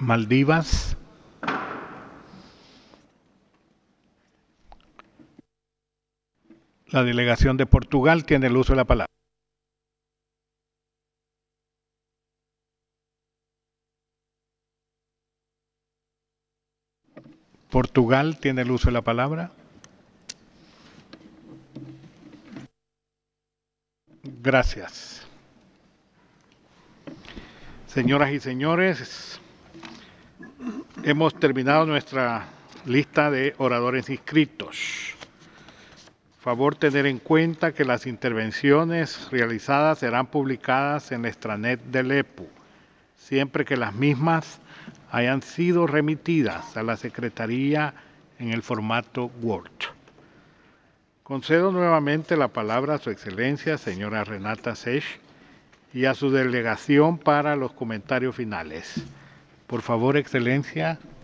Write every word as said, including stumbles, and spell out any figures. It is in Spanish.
Maldivas, la delegación de Portugal tiene el uso de la palabra. Portugal tiene el uso de la palabra. Gracias. Señoras y señores, hemos terminado nuestra lista de oradores inscritos. Favor tener en cuenta que las intervenciones realizadas serán publicadas en la extranet del E P U, siempre que las mismas hayan sido remitidas a la Secretaría en el formato Word. Concedo nuevamente la palabra a Su Excelencia, señora Renata Sech, y a su delegación para los comentarios finales. Por favor, Excelencia.